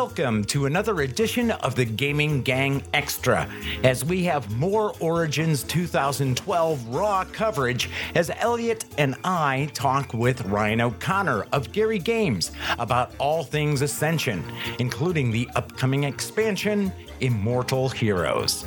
welcome to another edition of the Gaming Gang Extra, as we have more Origins 2012 Raw coverage as Elliot and I talk with Ryan O'Connor of Gary Games about all things Ascension, including the upcoming expansion, Immortal Heroes.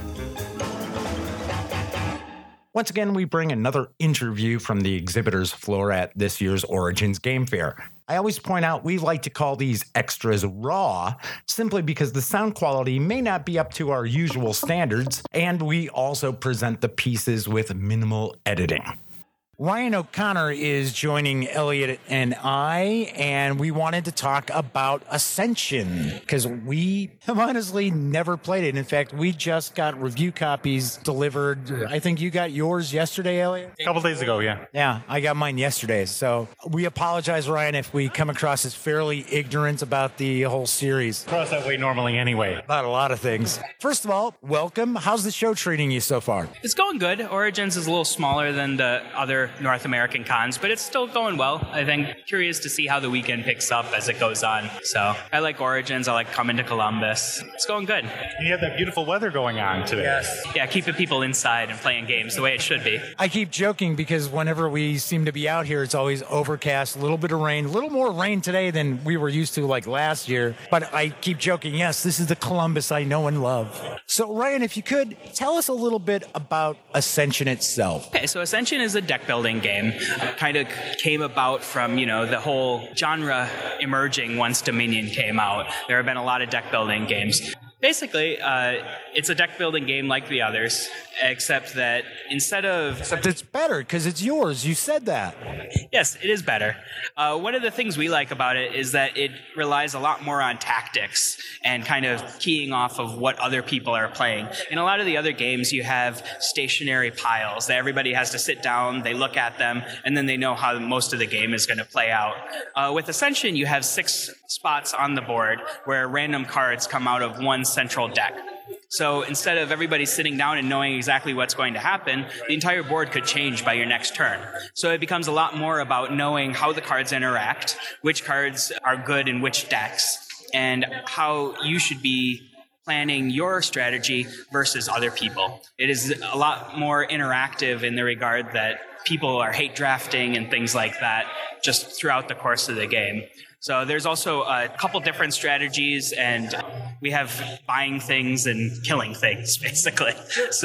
Once again, we bring another interview from the exhibitors floor at this year's Origins Game Fair. I always point out we like to call these extras raw, simply because the sound quality may not be up to our usual standards, and we also present the pieces with minimal editing. Ryan O'Connor is joining Elliot and I, and we wanted to talk about Ascension, because we have honestly never played it. In fact, we just got review copies delivered. I think you got yours yesterday, Elliot? A couple days ago, yeah. Yeah, I got mine yesterday. So we apologize, Ryan, if we come across as fairly ignorant about the whole series. Cross that way normally anyway. About a lot of things. First of all, welcome. How's the show treating you so far? It's going good. Origins is a little smaller than the other North American cons, but it's still going well. I think curious to see how the weekend picks up as it goes on. So I like Origins. I like coming to Columbus. It's going good. And you have that beautiful weather going on today. Yes. Yeah, keeping people inside and playing games the way it should be. I keep joking because whenever we seem to be out here, it's always overcast, a little bit of rain, a little more rain today than we were used to like last year. But I keep joking, yes, this is the Columbus I know and love. So Ryan, if you could, tell us a little bit about Ascension itself. Okay, so Ascension is a deck building game. It kind of came about from, the whole genre emerging once Dominion came out. There have been a lot of deck building games. Basically, it's a deck building game like the others, except that Except it's better because it's yours. You said that. Yes, it is better. One of the things we like about it is that it relies a lot more on tactics and kind of keying off of what other people are playing. In a lot of the other games, you have stationary piles that everybody has to sit down, they look at them, and then they know how most of the game is going to play out. With Ascension, you have 6 spots on the board where random cards come out of one central deck. So instead of everybody sitting down and knowing exactly what's going to happen, the entire board could change by your next turn. So it becomes a lot more about knowing how the cards interact, which cards are good in which decks, and how you should be planning your strategy versus other people. It is a lot more interactive in the regard that people are hate drafting and things like that just throughout the course of the game. So there's also a couple different strategies, and we have buying things and killing things, basically. So,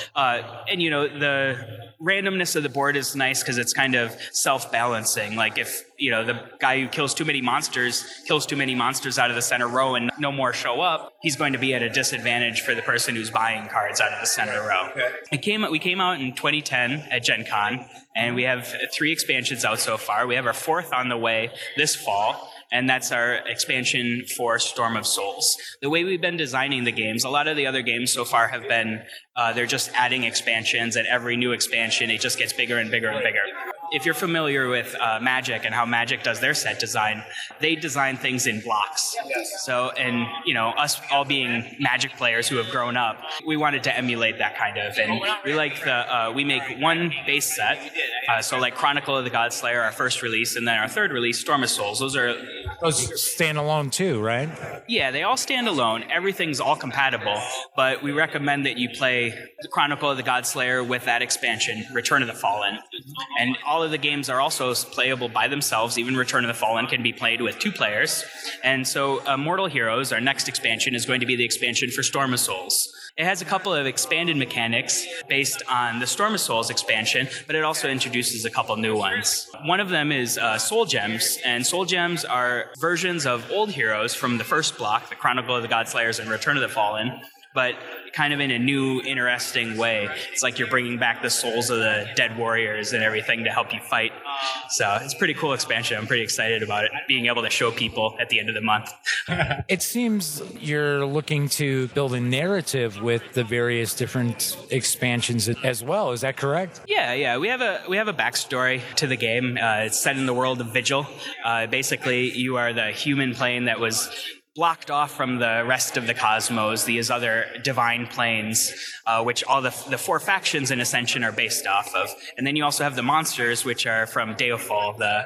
the randomness of the board is nice because it's kind of self-balancing. Like if, the guy who kills too many monsters out of the center row and no more show up, he's going to be at a disadvantage for the person who's buying cards out of the center row. Okay. We came out in 2010 at Gen Con, and we have 3 expansions out so far. We have our 4th on the way this fall, and that's our expansion for Storm of Souls. The way we've been designing the games, a lot of the other games so far have been, they're just adding expansions, and every new expansion, it just gets bigger and bigger and bigger. If you're familiar with Magic and how Magic does their set design, they design things in blocks. So, and us all being Magic players who have grown up, we wanted to emulate that kind of. And we like we make one base set. So like Chronicle of the Godslayer, our first release, and then our 3rd release, Storm of Souls. Those stand alone too, right? Yeah, they all stand alone. Everything's all compatible, but we recommend that you play the Chronicle of the Godslayer with that expansion, Return of the Fallen. And all of the games are also playable by themselves. Even Return of the Fallen can be played with 2 players. And so Immortal Heroes, our next expansion, is going to be the expansion for Storm of Souls. It has a couple of expanded mechanics based on the Storm of Souls expansion, but it also introduces a couple new ones. One of them is Soul Gems, and Soul Gems are versions of old heroes from the first block, the Chronicle of the Godslayers and Return of the Fallen, but kind of in a new, interesting way. It's like you're bringing back the souls of the dead warriors and everything to help you fight. So it's a pretty cool expansion. I'm pretty excited about it, being able to show people at the end of the month. It seems you're looking to build a narrative with the various different expansions as well. Is that correct? Yeah. We have a backstory to the game. It's set in the world of Vigil. Basically, you are the human plane that was blocked off from the rest of the cosmos, these other divine planes, which all the 4 factions in Ascension are based off of. And then you also have the monsters, which are from Deofall, the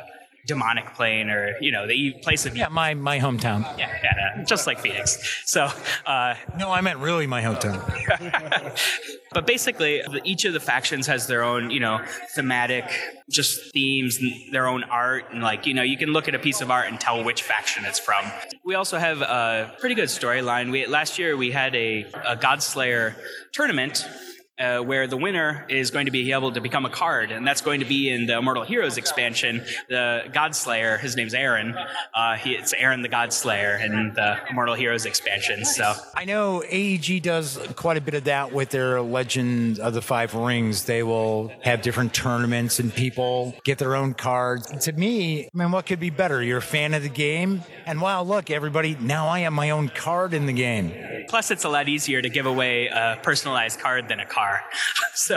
Demonic Plane or, the place of... Yeah, my hometown. Yeah, just like Phoenix. So... no, I meant really my hometown. But basically, each of the factions has their own, thematic, just themes, and their own art. And you can look at a piece of art and tell which faction it's from. We also have a pretty good storyline. Last year, we had a Godslayer tournament where the winner is going to be able to become a card, and that's going to be in the Immortal Heroes expansion. The Godslayer, his name's Aaron. It's Aaron the Godslayer in the Immortal Heroes expansion. So I know AEG does quite a bit of that with their Legend of the Five Rings. They will have different tournaments and people get their own cards. To me, what could be better? You're a fan of the game, and wow, look, everybody, now I have my own card in the game. Plus, it's a lot easier to give away a personalized card than a car. So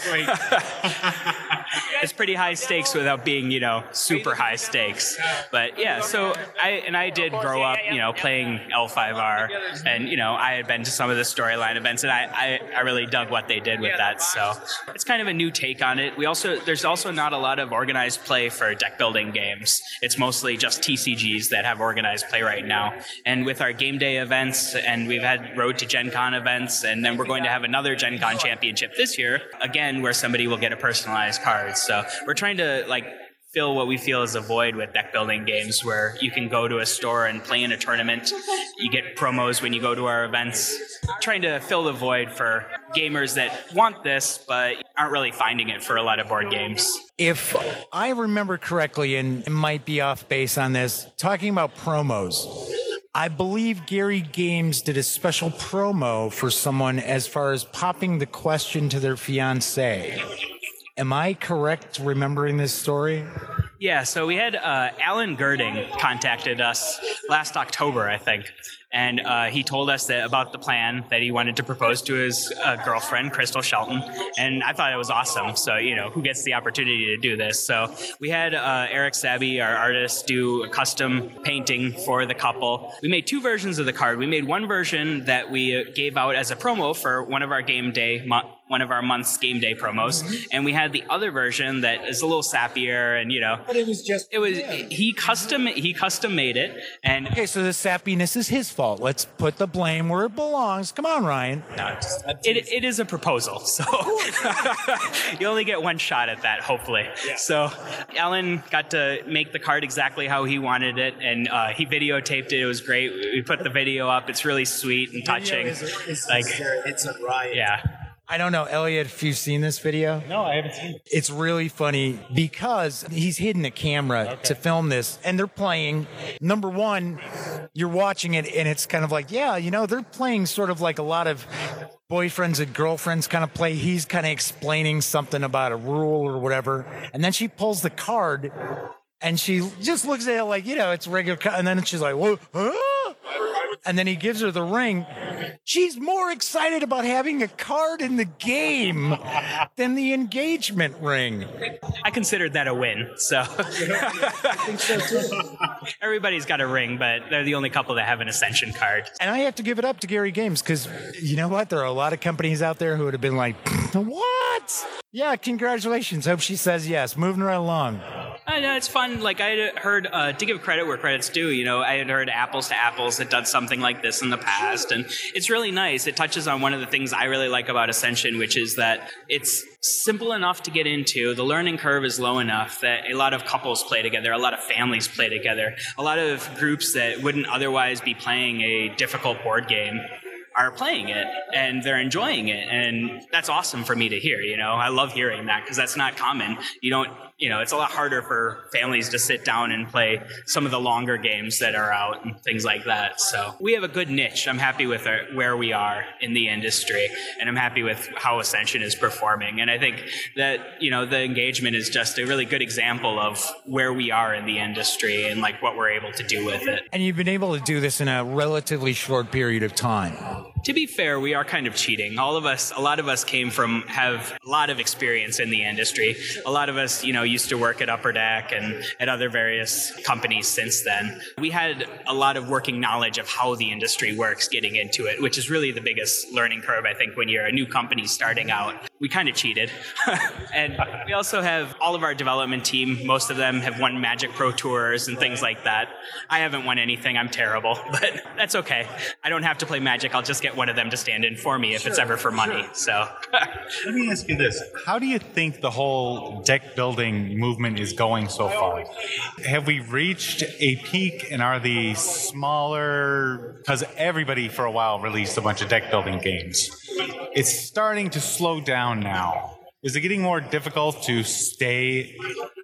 it's pretty high stakes without being, super high stakes. But yeah, so I did grow up, playing L5R, and I had been to some of the storyline events, and I really dug what they did with that. So it's kind of a new take on it. There's also not a lot of organized play for deck building games. It's mostly just TCGs that have organized play right now. And with our game day events, and we've had Road to Gen Con events, and then we're going to have another Gen Con championship this year, again, where somebody will get a personalized card. So we're trying to fill what we feel is a void with deck building games, where you can go to a store and play in a tournament. You get promos when you go to our events. Trying to fill the void for gamers that want this but aren't really finding it for a lot of board games. If I remember correctly, and it might be off base on this, talking about promos, I believe Gary Games did a special promo for someone as far as popping the question to their fiancé. Am I correct remembering this story? Yeah, so we had Alan Girding contacted us last October, I think. And he told us about the plan that he wanted to propose to his girlfriend, Crystal Shelton. And I thought it was awesome. So, who gets the opportunity to do this? So we had Eric Sabi, our artist, do a custom painting for the couple. We made two versions of the card. We made one version that we gave out as a promo for one of our one of our month's game day promos, and we had the other version that is a little sappier, and But it was just he custom made it, and okay. So the sappiness is his fault. Let's put the blame where it belongs. Come on, Ryan. No, it is a proposal, so you only get one shot at that, hopefully. Yeah. So Alan got to make the card exactly how he wanted it, and he videotaped it. It was great. We put the video up. It's really sweet and touching. It's a riot. Yeah. I don't know, Elliot, if you've seen this video. No, I haven't seen it. It's really funny because he's hidden a camera to film this, and they're playing. Number one, you're watching it, and it's kind of like, they're playing sort of like a lot of boyfriends and girlfriends kind of play. He's kind of explaining something about a rule or whatever, and then she pulls the card, and she just looks at it like, it's regular, and then she's like, whoa, huh? And then he gives her the ring. She's more excited about having a card in the game than the engagement ring. I considered that a win, so. Everybody's got a ring, but they're the only couple that have an Ascension card. And I have to give it up to Gary Games, because you know what? There are a lot of companies out there who would have been like, what? Yeah, congratulations. Hope she says yes. Moving right along. I know, it's fun. I had heard, to give credit where credit's due, I had heard Apples to Apples had done something like this in the past, and it's really nice. It touches on one of the things I really like about Ascension, which is that it's simple enough to get into. The learning curve is low enough that a lot of couples play together, a lot of families play together, a lot of groups that wouldn't otherwise be playing a difficult board game are playing it, and they're enjoying it, and that's awesome for me to hear. I love hearing that, because that's not common. It's a lot harder for families to sit down and play some of the longer games that are out and things like that. So we have a good niche. I'm happy with where we are in the industry, and I'm happy with how Ascension is performing. And I think that, the engagement is just a really good example of where we are in the industry and what we're able to do with it. And you've been able to do this in a relatively short period of time. To be fair, we are kind of cheating. A lot of us have a lot of experience in the industry. A lot of us, used to work at Upper Deck and at other various companies since then. We had a lot of working knowledge of how the industry works getting into it, which is really the biggest learning curve, I think, when you're a new company starting out. We kind of cheated. And we also have all of our development team. Most of them have won Magic Pro Tours and things like that. I haven't won anything. I'm terrible, but that's okay. I don't have to play Magic. I'll just get one of them to stand in for me if it's ever for money. So let me ask you this. How do you think the whole deck building movement is going so far? Have we reached a peak, and are the smaller, because everybody for a while released a bunch of deck building games. It's starting to slow down now. Is it getting more difficult to stay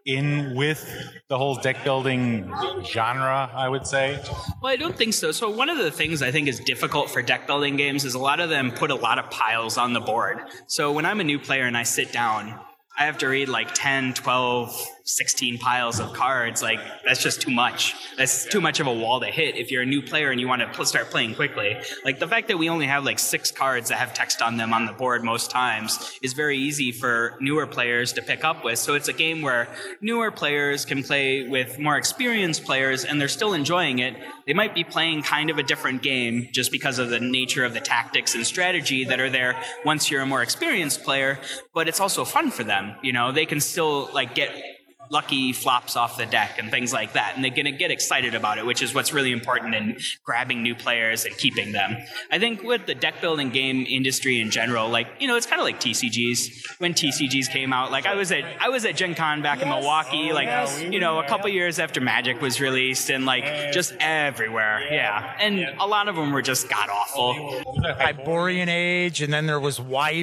in with the whole deck building genre, I would say? Well, I don't think so. So one of the things I think is difficult for deck building games is a lot of them put a lot of piles on the board. So when I'm a new player and I sit down, I have to read like 10, 12, 16 piles of cards. Like, that's just too much. That's too much of a wall to hit if you're a new player and you want to start playing quickly. Like, the fact that we only have like 6 cards that have text on them on the board most times is very easy for newer players to pick up with. So it's a game where newer players can play with more experienced players and they're still enjoying it. They might be playing kind of a different game just because of the nature of the tactics and strategy that are there once you're a more experienced player, but it's also fun for them. They can still like get lucky flops off the deck and things like that, and they're going to get excited about it, which is what's really important in grabbing new players and keeping them. I think with the deck building game industry in general, like, it's kind of like TCGs. When TCGs came out, like I was at Gen Con back in Milwaukee, like, a couple years after Magic was released, and like just everywhere. Yeah. And a lot of them were just god awful. Iborian Age, and then there was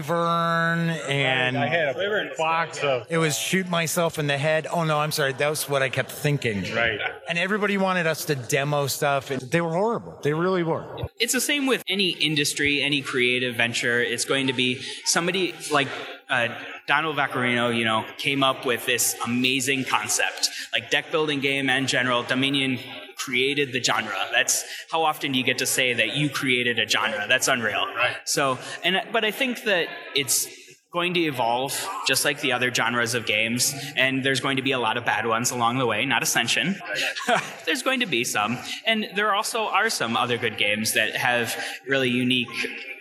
Wyvern, and I had a box of... It was Shoot Myself in the Head. Oh, no, I'm sorry. That was what I kept thinking. Right. And everybody wanted us to demo stuff, and they were horrible. They really were. It's the same with any industry, any creative venture. It's going to be somebody like Donald Vaccarino, came up with this amazing concept. Like deck building game in general, Dominion created the genre. That's how often do you get to say that you created a genre? That's unreal. Right. So, but I think that it's going to evolve just like the other genres of games, and there's going to be a lot of bad ones along the way, not Ascension. There's going to be some, and there also are some other good games that have really unique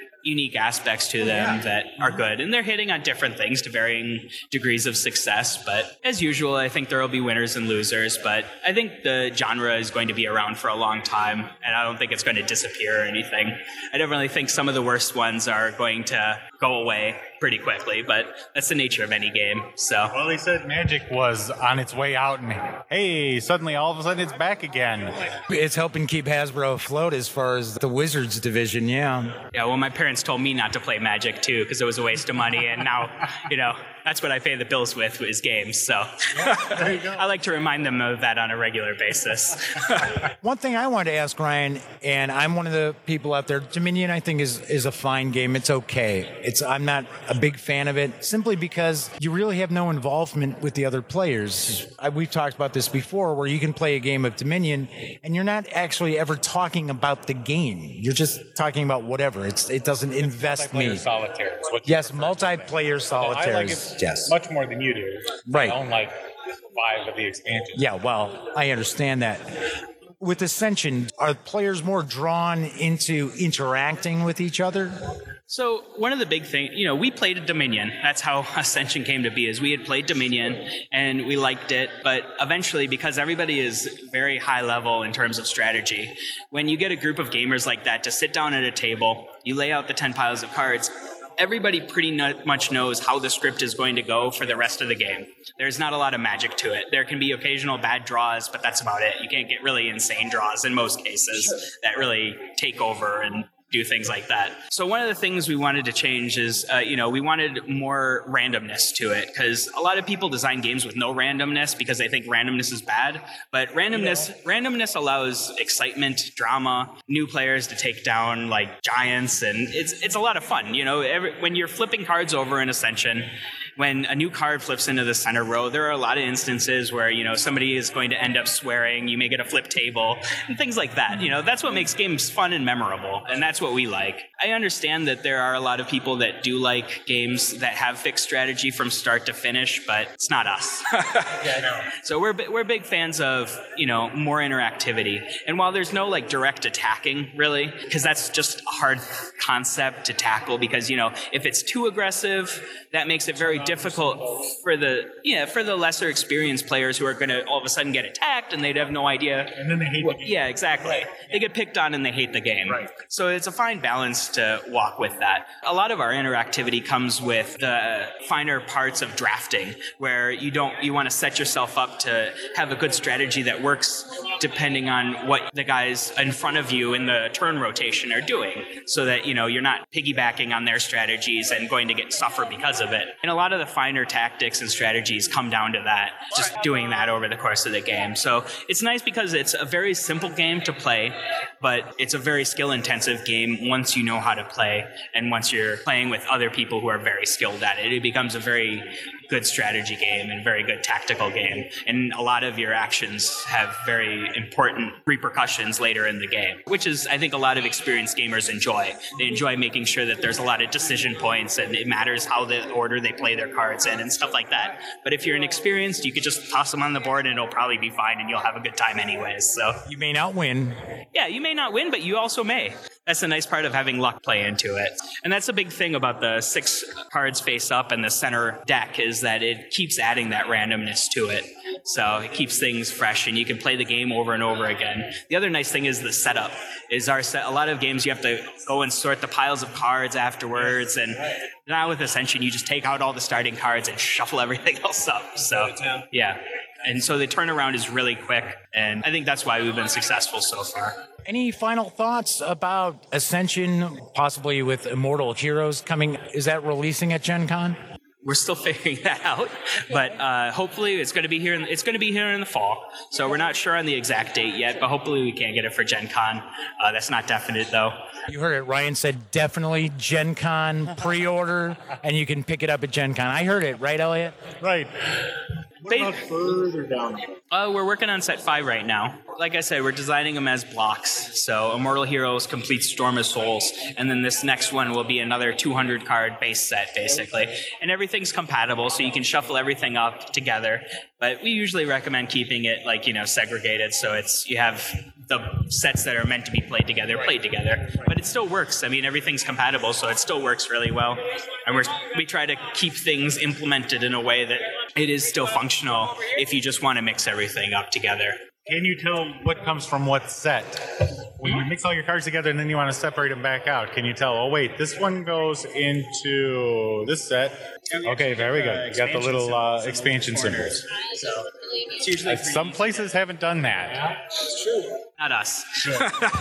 aspects to them that are good, and they're hitting on different things to varying degrees of success. But as usual, I think there will be winners and losers, but I think the genre is going to be around for a long time, and I don't think it's going to disappear or anything. I definitely think some of the worst ones are going to go away pretty quickly, but that's the nature of any game. So, well, they said Magic was on its way out, and hey, suddenly all of a sudden it's back again. It's helping keep Hasbro afloat as far as the Wizards division, yeah. Yeah, well, my parents told me not to play Magic too because it was a waste of money, and now, that's what I pay the bills with is games. So there you go. I like to remind them of that on a regular basis. One thing I wanted to ask Ryan, and I'm one of the people out there, Dominion I think is a fine game. It's okay. I'm not a big fan of it simply because you really have no involvement with the other players. We've talked about this before, where you can play a game of Dominion and you're not actually ever talking about the game. You're just talking about whatever. It doesn't invest me. Solitaires. Yes, multiplayer solitaires. I like it yes. much more than you do. Right. I own like 5 of the expansions. Yeah, well, I understand that. With Ascension, are players more drawn into interacting with each other? So one of the big things, we played Dominion. That's how Ascension came to be, is we had played Dominion and we liked it. But eventually, because everybody is very high level in terms of strategy, when you get a group of gamers like that to sit down at a table, you lay out the 10 piles of cards, everybody pretty much knows how the script is going to go for the rest of the game. There's not a lot of magic to it. There can be occasional bad draws, but that's about it. You can't get really insane draws in most cases that really take over and do things like that. So one of the things we wanted to change is, we wanted more randomness to it, because a lot of people design games with no randomness because they think randomness is bad. But randomness allows excitement, drama, new players to take down like giants, and it's a lot of fun. When you're flipping cards over in Ascension, when a new card flips into the center row, there are a lot of instances where, somebody is going to end up swearing, you may get a flip table, and things like that. That's what makes games fun and memorable, and that's what we like. I understand that there are a lot of people that do like games that have fixed strategy from start to finish, but it's not us. So we're big fans of, more interactivity. And while there's no direct attacking, really, because that's just a hard concept to tackle, because, if it's too aggressive, that makes it very difficult for the lesser experienced players who are going to all of a sudden get attacked and they'd have no idea. And then they hate the game. Yeah, exactly. They get picked on and they hate the game. Right. So it's a fine balance to walk with that. A lot of our interactivity comes with the finer parts of drafting, where you want to set yourself up to have a good strategy that works depending on what the guys in front of you in the turn rotation are doing, so that you're not piggybacking on their strategies and going to suffer because of it. And a lot of the finer tactics and strategies come down to that, just doing that over the course of the game. So it's nice because it's a very simple game to play, but it's a very skill-intensive game once you know how to play, and once you're playing with other people who are very skilled at it. It becomes a very good strategy game and very good tactical game. And a lot of your actions have very important repercussions later in the game, which is, I think, a lot of experienced gamers enjoy. They enjoy making sure that there's a lot of decision points, and it matters how the order they play their cards in and stuff like that. But if you're inexperienced, you could just toss them on the board and it'll probably be fine and you'll have a good time anyways. So You may not win. yeah, you may not win, but you also may. That's the nice part of having luck play into it. And that's a big thing about the 6 cards face up and the center deck, is that it keeps adding that randomness to it. So it keeps things fresh and you can play the game over and over again. The other nice thing is the setup. A lot of games you have to go and sort the piles of cards afterwards, and now with Ascension you just take out all the starting cards and shuffle everything else up. So yeah. And so the turnaround is really quick, and I think that's why we've been successful so far. Any final thoughts about Ascension, possibly with Immortal Heroes coming? Is that releasing at Gen Con? We're still figuring that out, but hopefully it's going to be here. It's going to be here in the fall, so we're not sure on the exact date yet. But hopefully we can get it for Gen Con. That's not definite though. You heard it. Ryan said definitely Gen Con pre-order, and you can pick it up at Gen Con. I heard it, right, Elliot? Right. What about further down? We're working on set 5 right now. Like I said, we're designing them as blocks. So Immortal Heroes complete Storm of Souls, and then this next one will be another 200 card base set, basically. And everything's compatible, so you can shuffle everything up together. But we usually recommend keeping it segregated, so you have the sets that are meant to be played together. But it still works. I mean, everything's compatible, so it still works really well. And we try to keep things implemented in a way that it is still functional if you just want to mix everything up together. Can you tell what comes from what set? When you mix all your cards together and then you want to separate them back out, can you tell, oh wait, this one goes into this set? Okay, very good. You got the little expansion symbols. So it's usually Some places haven't done that. It's true. not us. Sure.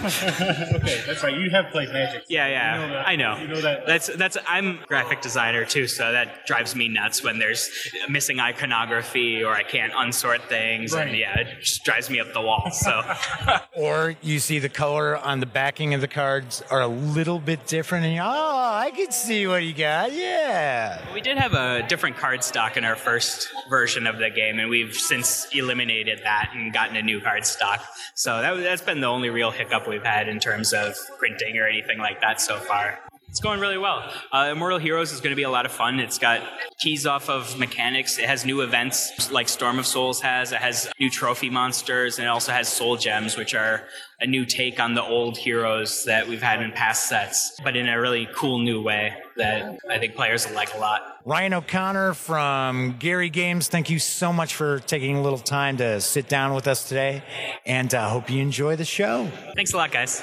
Okay, that's right. You have played Magic. Yeah, yeah. You know that. I know. You know that. I'm a graphic designer too, so that drives me nuts when there's missing iconography or I can't unsort things, Right. and yeah, it just drives me up the wall. So Or you see the color on the backing of the cards are a little bit different, and I can see what you got. Yeah. we did have a different card stock in our first version of the game, and we've since eliminated that and gotten a new card stock. So that's been the only real hiccup we've had in terms of printing or anything like that so far. It's going really well. Immortal Heroes is going to be a lot of fun. It's got keys off of mechanics. It has new events like Storm of Souls has. It has new trophy monsters, and it also has soul gems, which are a new take on the old heroes that we've had in past sets, but in a really cool new way that I think players will like a lot. Ryan O'Connor from Gary Games, thank you so much for taking a little time to sit down with us today, and hope you enjoy the show. Thanks a lot, guys.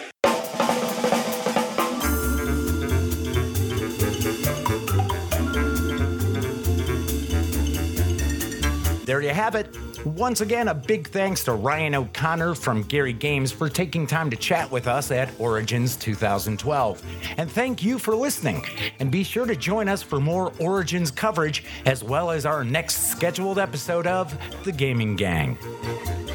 There you have it. Once again, a big thanks to Ryan O'Connor from Gary Games for taking time to chat with us at Origins 2012. And thank you for listening. And be sure to join us for more Origins coverage, as well as our next scheduled episode of The Gaming Gang.